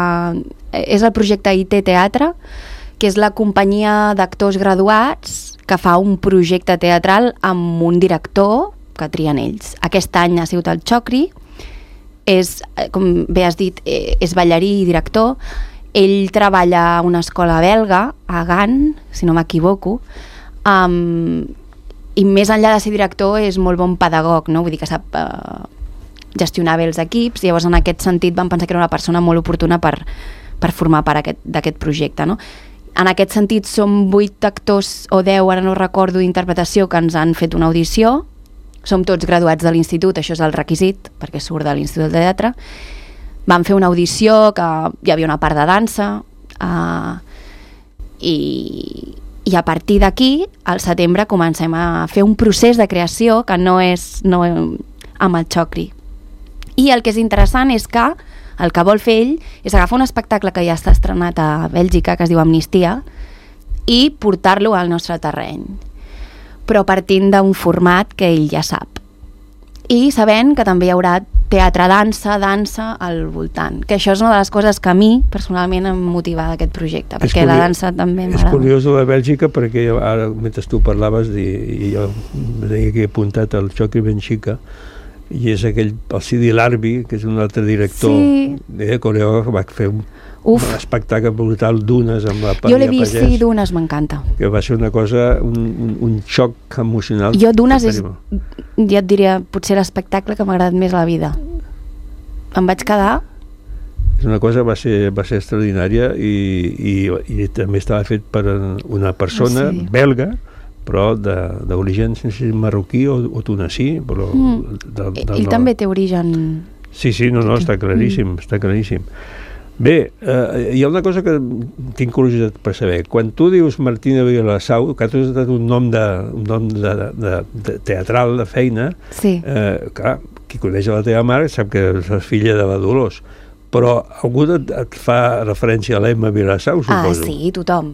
és el projecte I T Teatre, que és la companyia d'actors graduats que fa un projecte teatral amb un director que trien ells. Aquest any ha sigut el Chokri, és, com bé has dit, és ballarí i director. Ell treballa a una escola belga, a Gant, si no m'equivoco, um, i més enllà de ser director és molt bon pedagog, no? Vull dir que sap uh, gestionar bé els equips, i llavors en aquest sentit vam pensar que era una persona molt oportuna per, per formar part d'aquest projecte, no? En aquest sentit som vuit actors o deu, ara no recordo, d'interpretació que ens han fet una audició. Som tots graduats de l'institut, això és el requisit, perquè surt de l'Institut de Teatre. Vam fer una audició que hi havia una part de dansa, uh, i, i a partir d'aquí, al setembre, comencem a fer un procés de creació que no és no, amb el Chokri. I el que és interessant és que el que vol fer ell és agafar un espectacle que ja està estrenat a Bèlgica, que es diu Amnistia, i portar-lo al nostre terreny, però partint d'un format que ell ja sap. I sabent que també hi haurà teatre, dansa, dansa al voltant, que això és una de les coses que a mi personalment em motiva d'aquest projecte, perquè la dansa també m'agrada. És curiós de Bèlgica, perquè ara, mentre tu parlaves, i jo deia que he apuntat el Chokri Benchika, i és aquell, el Sidi Larbi, que és un altre director, sí. de coreògraf, que va fer un, un espectacle brutal d'Unes amb la Pària Jo l'he vist, Pagès, sí, d'Unes m'encanta. que va ser una cosa, un, un, un xoc emocional. Jo d'Unes és, ja et diria, potser l'espectacle que m'ha agradat més a la vida. Em vaig quedar... És una cosa, va ser, va ser extraordinària i, i, i també estava fet per una persona sí. belga, però d'origen marroquí o, o tunesí. Però mm. de, de, Ell no... també té origen... Sí, sí, no, no, està claríssim, mm. està claríssim. Bé, eh, hi ha una cosa que tinc curiositat per saber. Quan tu dius Martina Vilassau, que tu has estat un nom, de, un nom de, de, de teatral, de feina, sí. eh, clar, qui coneix a la teva mare sap que és filla de la Dolors, però algú et, et fa referència a l'Emma Vilassau, suposo. Ah, sí, tothom.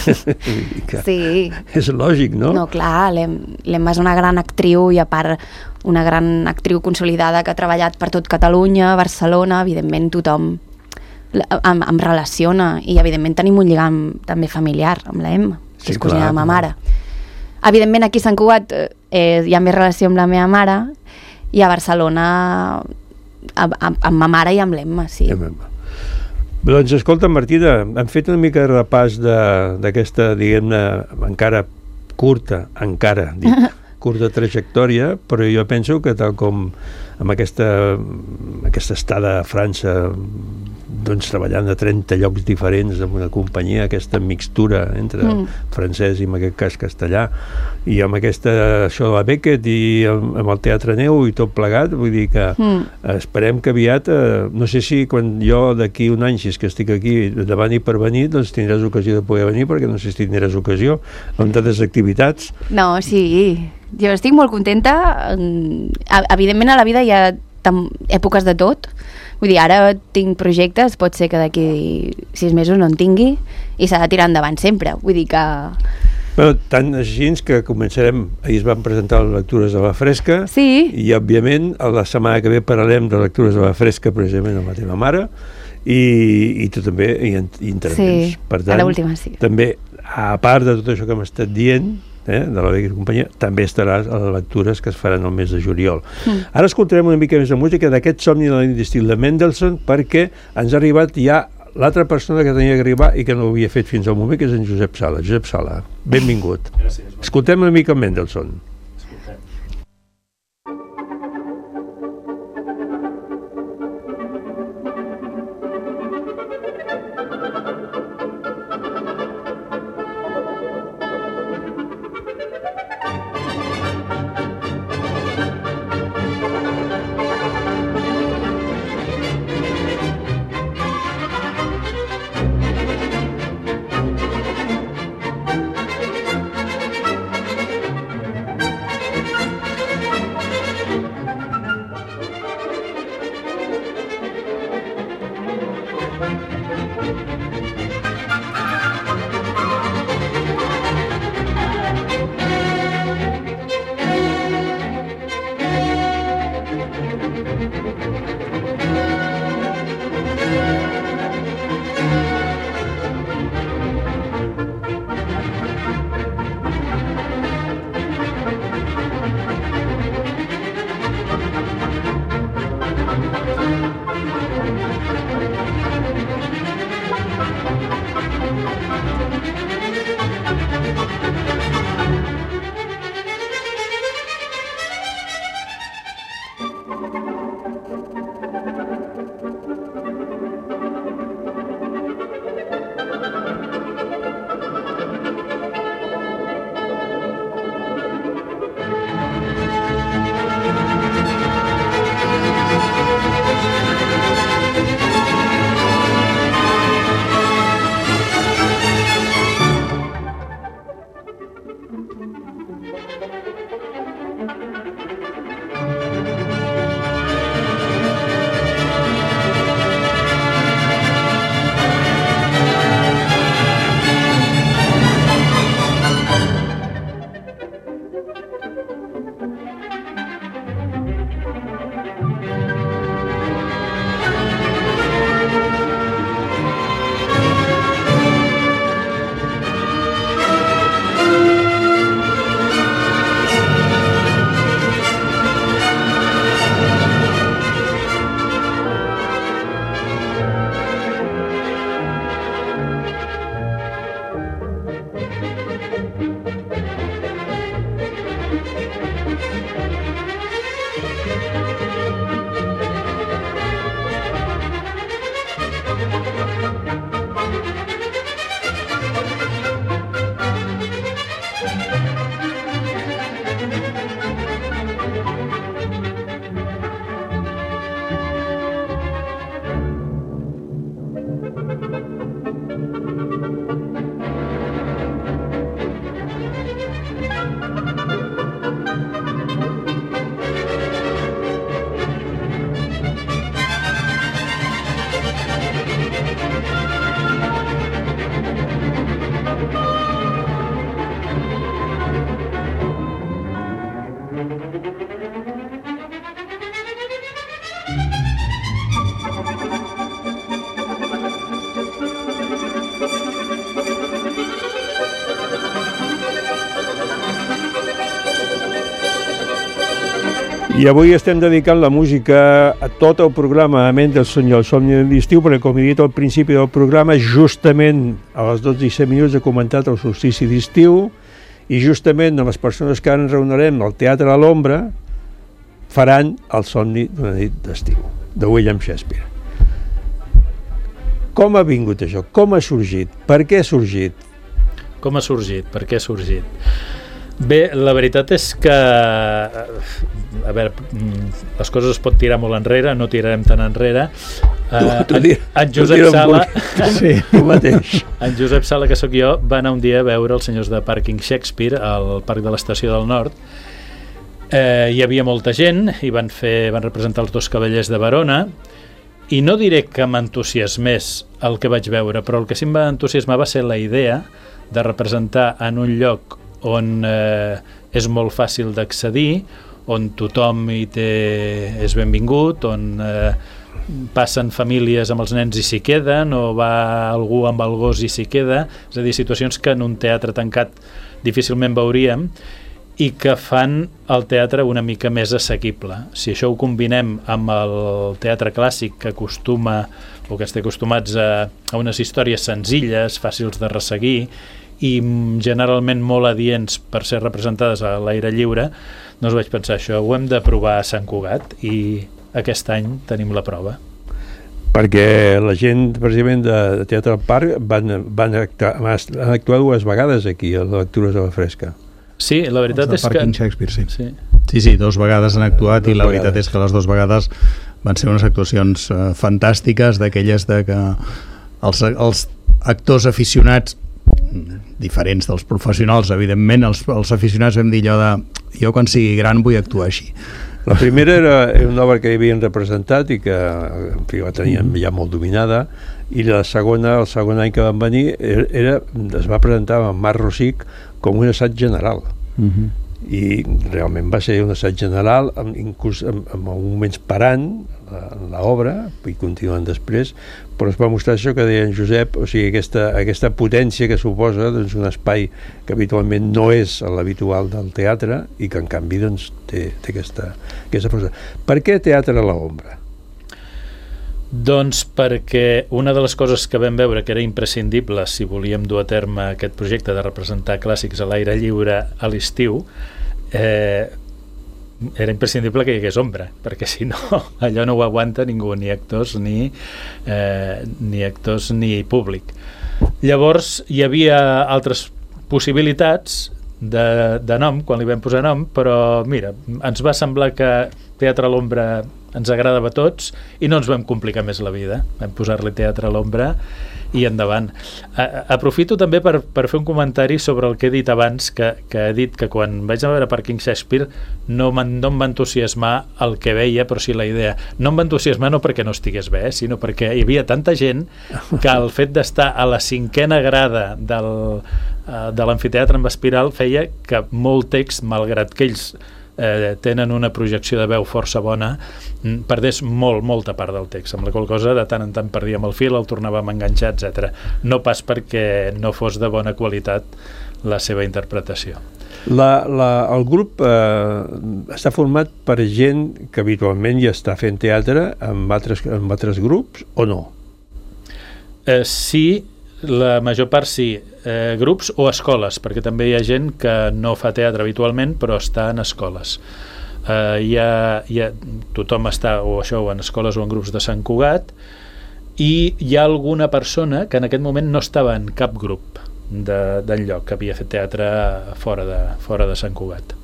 Sí. És lògic, no? No, clar, l'Emma és una gran actriu i a part una gran actriu consolidada que ha treballat per tot Catalunya, Barcelona, evidentment tothom em, em relaciona i evidentment tenim un lligam també familiar amb l'Emma, que Sí, és cosina clar, de ma clar. mare. Evidentment aquí a Sant Cugat eh, hi ha més relació amb la meva mare i a Barcelona amb, amb, amb ma mare i amb l'Emma, sí. Doncs escolta, Martina, hem fet una mica de repàs d'aquesta, diguem-ne, encara curta, encara, dic, curta trajectòria, però jo penso que tal com amb aquesta, aquesta estada a França, doncs treballant a trenta llocs diferents amb una companyia, aquesta mixtura entre mm. francès i en aquest cas castellà, i amb aquesta, això de la Beckett i amb, amb el Teatre Neu i tot plegat, vull dir que mm. esperem que aviat, eh, no sé si quan jo d'aquí un any, si és que estic aquí davant i per venir, doncs tindràs ocasió de poder venir, perquè no sé si tindràs ocasió amb tantes activitats. No, sí, jo estic molt contenta. Evidentment a la vida hi ha èpoques de tot. Vull dir, ara tinc projectes, pot ser que d'aquí sis mesos no en tingui i s'ha de tirar endavant sempre. Vull dir que... Bueno, tant així que començarem, ahir es van presentar les lectures de la Fresca, sí. I òbviament la setmana que ve parlarem de lectures de la Fresca precisament amb la teva mare i, i tu també hi, hi intervens. Sí, per tant, a l'última sí. També, a part de tot això que hem estat dient, Eh, de la Beckett Companyia, també estaràs a les lectures que es faran el mes de juliol. Mm. Ara escoltarem una mica més de música d'aquest Somni de la nit d'estil de Mendelssohn, perquè ens ha arribat ja l'altra persona que tenia que arribar i que no ho havia fet fins al moment, que és en Josep Sala. Josep Sala, benvingut. Gràcies. Escoltem una mica Mendelssohn. I avui estem dedicant la música a tot el programa, a menys del son i el somni d'estiu, perquè, com he dit al principi del programa, justament a les dotze i set minuts he comentat el solstici d'estiu, i justament amb les persones que ara ens reunirem al Teatre a l'Ombra faran el somni d'una nit d'estiu, de William Shakespeare. Com ha vingut això? Com ha sorgit? Per què ha sorgit? Com ha sorgit? Per què ha sorgit? Bé, la veritat és que a veure, les coses es pot tirar molt enrere, no tirarem tant enrere. Uh, en, en Josep Sala sí, tu mateix. En Josep Sala, que sóc jo, va anar un dia a veure els senyors de Parking Shakespeare al Parc de l'Estació del Nord. Eh, hi havia molta gent i van, fer, van representar els dos cavallers de Verona, i no diré que m'entusiasmés el que vaig veure, però el que sí em va entusiasmar va ser la idea de representar en un lloc on eh, és molt fàcil d'accedir, on tothom hi té, és benvingut, on eh, passen famílies amb els nens i s'hi queden, o va algú amb el gos i s'hi queda, és a dir, situacions que en un teatre tancat difícilment veuríem, i que fan el teatre una mica més assequible. Si això ho combinem amb el teatre clàssic, que acostuma, o que estem acostumats a, a unes històries senzilles, fàcils de resseguir, i generalment molt adients per ser representades a l'aire lliure, doncs vaig pensar, això ho hem de provar a Sant Cugat, i aquest any tenim la prova. Perquè la gent, precisament, de Teatre al Parc van, van, actuar, van actuar dues vegades aquí, a les lectures de la Fresca. Sí, la veritat és que... Shakespeare, sí. Sí. sí, sí, dos vegades han actuat, dos i la vegades. veritat és que les dues vegades van ser unes actuacions uh, fantàstiques, d'aquelles de que els, els actors aficionats, diferents dels professionals, evidentment, els, els aficionats vam dir allò de jo quan sigui gran vull actuar així. La primera era, era una obra que havien representat i que en fi, la teníem ja molt dominada, i la segona, el segon any que van venir, era, era, es va presentar amb Marc Rosic com un assaig general. Uh-huh. I realment va ser un assaig general, amb, inclús amb, amb moments parant l'obra, i continuen després, però es va mostrar això que deia en Josep, o sigui, aquesta, aquesta potència que suposa, doncs, un espai que habitualment no és l'habitual del teatre i que en canvi doncs, té, té aquesta, aquesta força. Per què teatre a l'ombra? Doncs perquè una de les coses que vam veure que era imprescindible si volíem dur a terme aquest projecte de representar clàssics a l'aire lliure a l'estiu, eh, era imprescindible que hi hagués ombra, perquè si no allò no ho aguanta ningú, ni actors ni, eh, ni actors ni públic. Llavors hi havia altres possibilitats de, de nom, quan li vam posar nom, però mira, ens va semblar que Teatre a l'Ombra ens agradava a tots i no ens vam complicar més la vida, vam posar-li Teatre a l'Ombra i endavant. A, aprofito també per, per fer un comentari sobre el que he dit abans, que, que he dit que quan vaig a veure Parking Shakespeare no, no em va entusiasmar el que veia, però sí la idea. No em va entusiasmar no perquè no estigués bé, eh, sinó perquè hi havia tanta gent que el fet d'estar a la cinquena grada del, uh, de l'amfiteatre amb espiral feia que molt text, malgrat que ells Eh, tenen una projecció de veu força bona, perdés molt, molta part del text, amb la qual cosa de tant en tant perdíem el fil, el tornàvem a enganxar, etcètera. No pas perquè no fos de bona qualitat la seva interpretació. La, la, el grup eh, està format per gent que habitualment ja està fent teatre amb altres, amb altres grups o no? Eh, sí, la major part sí, eh, grups o escoles, perquè també hi ha gent que no fa teatre habitualment però està en escoles. Eh, hi ha, hi ha, tothom està o això o en escoles o en grups de Sant Cugat, i hi ha alguna persona que en aquest moment no estava en cap grup de, del lloc, que havia fet teatre fora de, fora de Sant Cugat.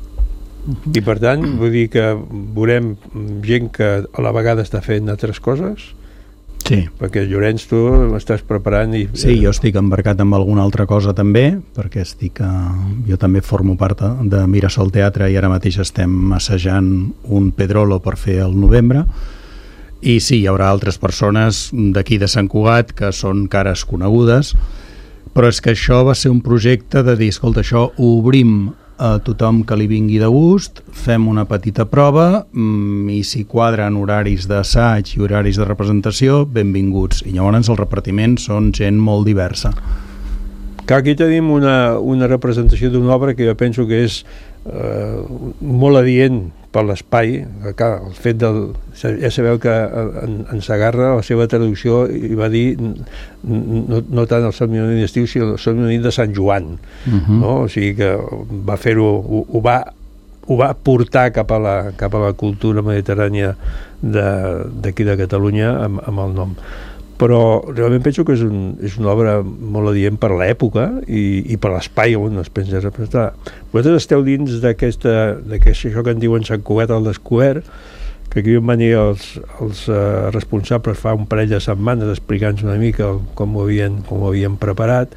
I per tant, vull dir que veurem gent que a la vegada està fent altres coses? Sí. Perquè Llorenç, tu m'estàs preparant i... Sí, jo estic embarcat amb alguna altra cosa també, perquè estic a... jo també formo part de Mirasol Teatre i ara mateix estem assajant un Pedrolo per fer el novembre, i sí, hi haurà altres persones d'aquí de Sant Cugat que són cares conegudes, però és que això va ser un projecte de dir, escolta, això ho obrim a tothom que li vingui de gust, fem una petita prova mm, i si quadren horaris d'assaig i horaris de representació, benvinguts. I llavors el repartiment són gent molt diversa. Que aquí tenim una, una representació d'una obra que jo penso que és eh, molt adient per l'espai. El fet del... Ja sabeu que en, en Sagarra la seva traducció hi va dir no, no tant el Somni Unit d'estiu, sinó el Somni Unit de Sant Joan. Uh-huh. No? O sigui que va fer-ho, ho, ho va ho va portar cap a la, cap a la cultura mediterrània d'aquí de, de Catalunya amb, amb el nom. Però realment penso que és, un, és una obra molt adient per l'època i, i per l'espai on es pensa representar. Vosaltres esteu dins d'aquesta, això que en diuen Sant Cugat al descobert, que aquí van venir els, els uh, responsables fa un parell de setmanes explicant-nos una mica com ho havien, com ho havien preparat,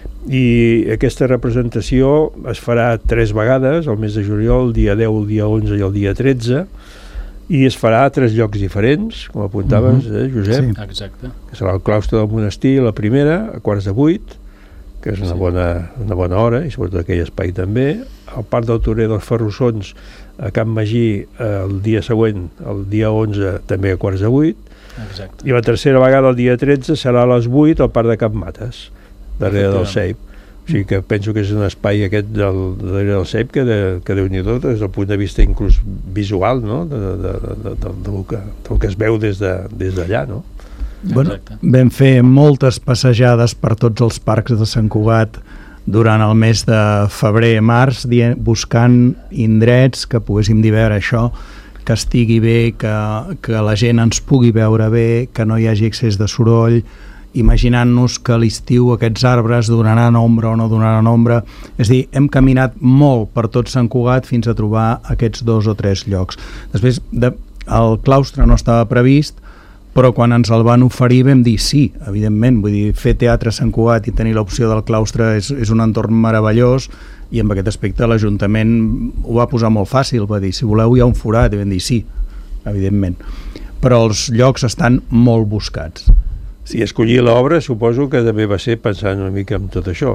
i aquesta representació es farà tres vegades, el mes de juliol, el dia deu, el dia onze i el dia tretze, i es farà a tres llocs diferents, com apuntaves, uh-huh. eh, Josep? Sí. Exacte. Que serà el claustre del monestir, la primera, a quarts de vuit, que és una, sí. bona, una bona hora, i sobretot aquell espai també. El Parc del Torer dels Ferrussons, a Can Magí, el dia següent, el dia onze, també a quarts de vuit. Exacte. I la tercera vegada, el dia tretze, serà a les vuit al Parc de Can Mates, darrere del Seip. O sigui que penso que és un espai aquest del, darrere del Seip que, de, que Déu-n'hi-do des del punt de vista inclús visual, no? de, de, de, de, de, del, que, del que es veu des d'allà, de, des no? Bueno, vam fer moltes passejades per tots els parcs de Sant Cugat durant el mes de febrer-març, buscant indrets que poguéssim dir veure això, que estigui bé, que, que la gent ens pugui veure bé, que no hi hagi excés de soroll, imaginant-nos que a l'estiu aquests arbres donaran ombra o no donaran ombra. És a dir, hem caminat molt per tot Sant Cugat fins a trobar aquests dos o tres llocs. Després, de, el claustre no estava previst, però quan ens el van oferir vam dir sí, evidentment. Vull dir, fer teatre a Sant Cugat i tenir l'opció del claustre és, és un entorn meravellós, i amb aquest aspecte l'Ajuntament ho va posar molt fàcil, va dir, si voleu hi ha un forat, i vam dir sí, evidentment. Però els llocs estan molt buscats. Si escollir l'obra, suposo que també va ser pensant una mica en tot això.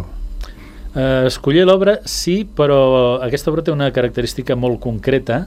Uh, escollir l'obra, sí, però aquesta obra té una característica molt concreta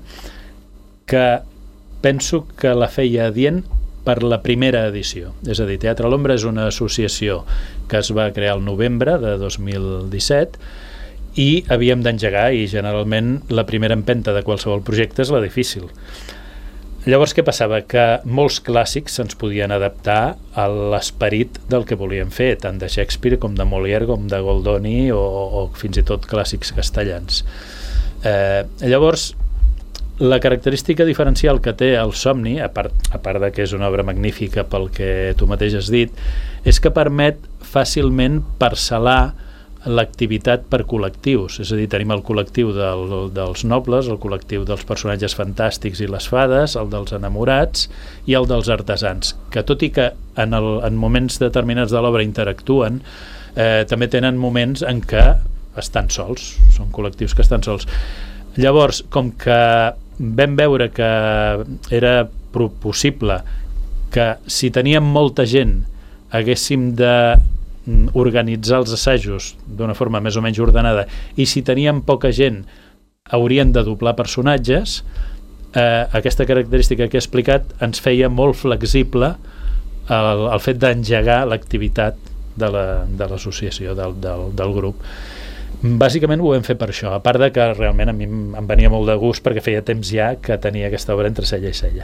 que penso que la feia adient per la primera edició. És a dir, Teatre a l'Ombra és una associació que es va crear al novembre de dos mil disset i havíem d'engegar, i generalment la primera empenta de qualsevol projecte és la difícil. Llavors, què passava? Que molts clàssics se'ns podien adaptar a l'esperit del que volíem fer, tant de Shakespeare com de Molière, com de Goldoni o, o fins i tot clàssics castellans. Eh, llavors, la característica diferencial que té el Somni, a part, a part de que és una obra magnífica pel que tu mateix has dit, és que permet fàcilment parcel·lar l'activitat per col·lectius, és a dir, tenim el col·lectiu del, dels nobles, el col·lectiu dels personatges fantàstics i les fades, el dels enamorats i el dels artesans, que tot i que en, el, en moments determinats de l'obra interactuen, eh, també tenen moments en què estan sols, són col·lectius que estan sols. Llavors, com que vam veure que era possible que si teníem molta gent haguéssim de organitzar els assajos d'una forma més o menys ordenada, i si teníem poca gent haurien de doblar personatges, eh, aquesta característica que he explicat ens feia molt flexible el, el fet d'engegar l'activitat de l'associació, la, del, del, del grup. Bàsicament ho vam fer per això, a part de que realment a mi em venia molt de gust perquè feia temps ja que tenia aquesta obra entre cella i cella.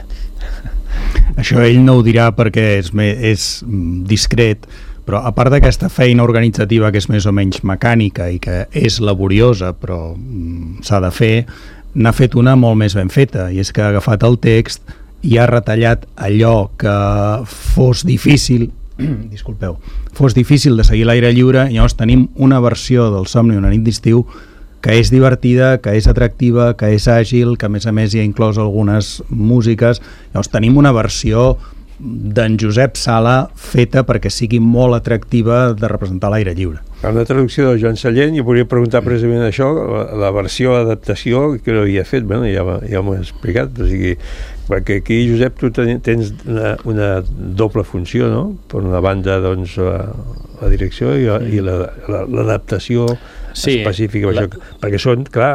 Això ell no ho dirà perquè és, és discret, però a part d'aquesta feina organitzativa que és més o menys mecànica i que és laboriosa però mm, s'ha de fer, n'ha fet una molt més ben feta, i és que ha agafat el text i ha retallat allò que fos difícil disculpeu, fos difícil de seguir l'aire lliure, i llavors tenim una versió del Somni una nit d'estiu que és divertida, que és atractiva, que és àgil, que a més a més hi ha inclòs algunes músiques. Llavors tenim una versió d'en Josep Sala feta perquè sigui molt atractiva de representar l'aire lliure. En la traducció de Joan Sallent, jo volia preguntar precisament això, la, la versió d'adaptació que havia fet, bueno, ja, ja m'ho he explicat, o sigui, perquè aquí, Josep, tu ten, tens una, una doble funció, no? Per una banda, doncs, la, la direcció i, la, i la, la, l'adaptació sí, específica, la... això, perquè són, clar,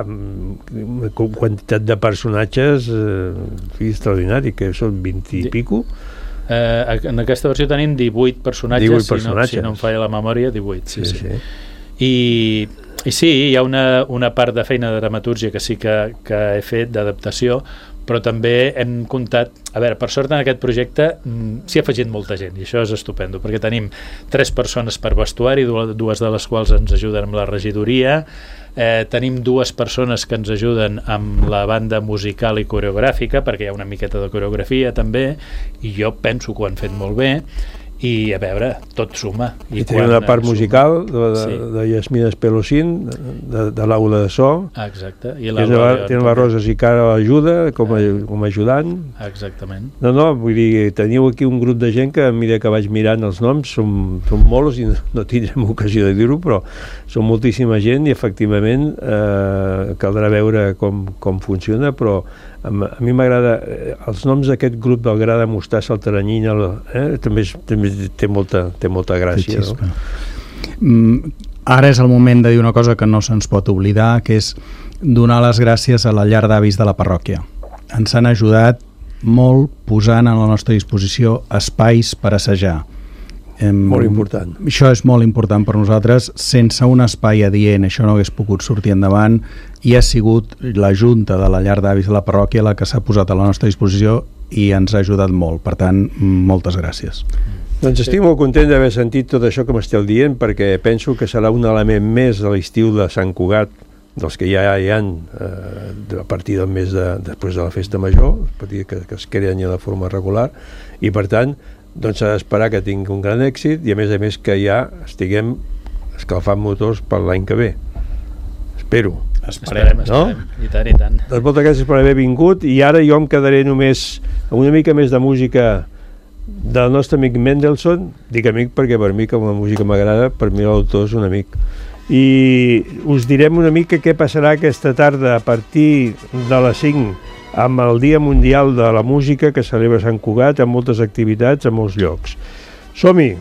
quantitat de personatges eh, extraordinari, que són vint i pico. Eh, en aquesta versió tenim divuit personatges, divuit personatges. Si, no, si no em falla la memòria, divuit, sí, sí. sí. I I sí, hi ha una, una part de feina de dramatúrgia que sí que, que he fet, d'adaptació, però també hem comptat, a veure, per sort en aquest projecte s'hi ha afegit molta gent i això és estupendo, perquè tenim tres persones per vestuari, dues de les quals ens ajuden amb la regidoria, eh, tenim dues persones que ens ajuden amb la banda musical i coreogràfica, perquè hi ha una miqueta de coreografia també, i jo penso que ho han fet molt bé, i a veure, tot suma. I, I tenim una part suma. musical de, de, sí. de Yasmina Espelosín, de, de l'aula de so. Exacte. I la León, tenen la Rosa Sicara a l'ajuda, com, a, com a ajudant. Exactament. No, no, vull dir, teniu aquí un grup de gent que a mesura que vaig mirant els noms són, són molts i no, no tindrem ocasió de dir-ho, però són moltíssima gent i efectivament eh, caldrà veure com, com funciona, però a mi m'agrada, els noms d'aquest grup del gra de mostassa, el taranyina, eh, també, també té, molta, té molta gràcia. No? Mm, ara és el moment de dir una cosa que no se'ns pot oblidar, que és donar les gràcies a la llar d'avis de la parròquia. Ens han ajudat molt posant a la nostra disposició espais per assajar. Molt important. Això és molt important per nosaltres. Sense un espai adient això no hagués pogut sortir endavant i ha sigut la Junta de la llar d'avis de la parròquia la que s'ha posat a la nostra disposició i ens ha ajudat molt. Per tant, moltes gràcies. Doncs estic molt content d'haver sentit tot això que m'esteu dient, perquè penso que serà un element més de l'estiu de Sant Cugat, dels que ja hi ha eh, a partir del mes de, després de la festa major, a partir que, que es creen ja de forma regular, i per tant doncs s'ha d'esperar que tingui un gran èxit i a més a més que ja estiguem escalfant motors per l'any que ve. Espero. Esperem, no? Esperem. I tant, i tant. Doncs moltes gràcies per haver vingut i ara jo em quedaré només amb una mica més de música del nostre amic Mendelssohn. Dic amic perquè per mi, com la música m'agrada, per mi l'autor és un amic. I us direm una mica què passarà aquesta tarda a partir de les cinc amb el Dia Mundial de la Música que celebra Sant Cugat, amb moltes activitats a molts llocs. Som-hi!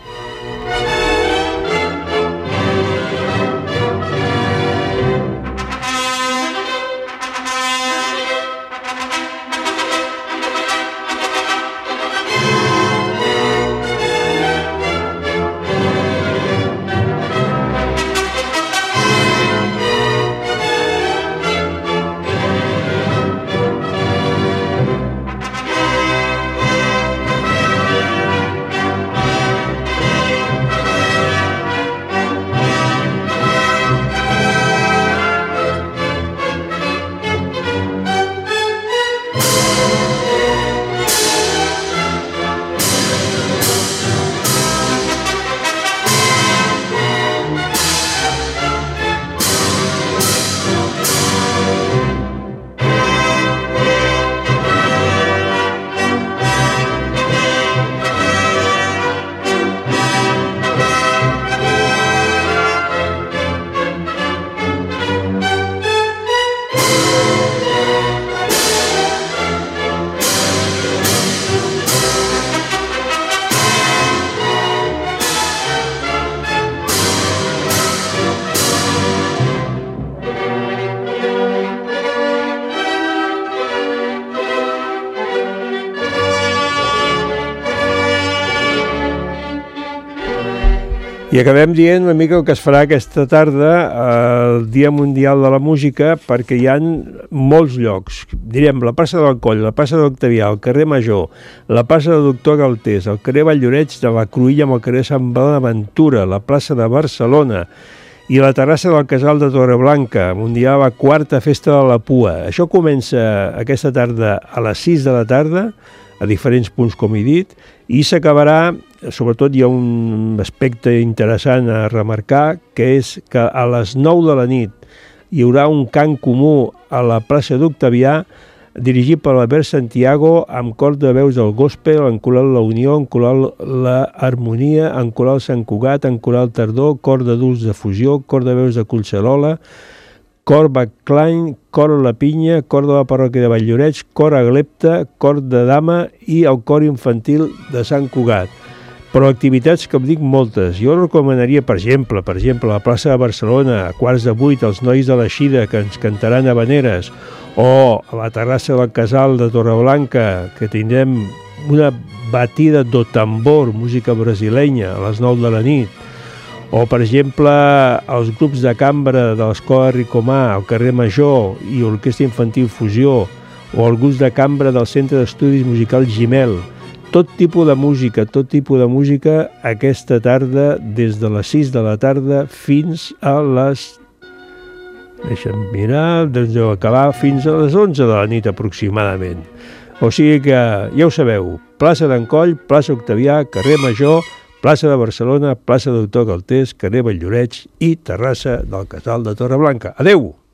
I acabem dient una mica el que es farà aquesta tarda, el Dia Mundial de la Música, perquè hi ha molts llocs. Direm, la plaça del Coll, la plaça d'Octavià, el carrer Major, la plaça del Doctor Galtés, el carrer Valldoreix de la Cruïlla amb el carrer Sant Bonaventura, la plaça de Barcelona i la terrassa del Casal de Torreblanca, on hi ha la quarta festa de la Pua. Això comença aquesta tarda a les sis de la tarda, a diferents punts, com he dit, i s'acabarà, sobretot hi ha un aspecte interessant a remarcar, que és que a les nou de la nit hi haurà un cant comú a la plaça d'Octavià, dirigit per l'Albert Santiago, amb cor de veus del gospel, en coral La Unió, en coral La Harmonia, en coral Sant Cugat, en coral Tardor, cor d'adults de fusió, cor de veus de Collserola, cor Backline, cor La Pinya, cor de la parròquia de Valldoreix, cor Aglepta, cor de Dama i el cor infantil de Sant Cugat. Però activitats, com dic, moltes. Jo recomanaria, per exemple, per exemple, a la plaça de Barcelona, a quarts de vuit, els nois de la Xira, que ens cantaran habaneres, o a la terrassa del Casal de Torreblanca, que tindrem una batida do tambor, música brasilenya, a les nou de la nit, o per exemple els grups de cambra de l'Escola Ricomà, el Carrer Major i l'Orquestra Infantil Fusió, o el grup de cambra del Centre d'Estudis Musicals Gimel. Tot tipus de música, tot tipus de música aquesta tarda des de les sis de la tarda fins a les... deixa'm mirar, doncs deu acabar fins a les onze de la nit aproximadament. O sigui que ja ho sabeu, plaça d'Encoll, plaça Octavià, carrer Major, plaça de Barcelona, plaça Doctor Galtés, carrer Valldoreix i terrassa del Casal de Torreblanca. Adeu!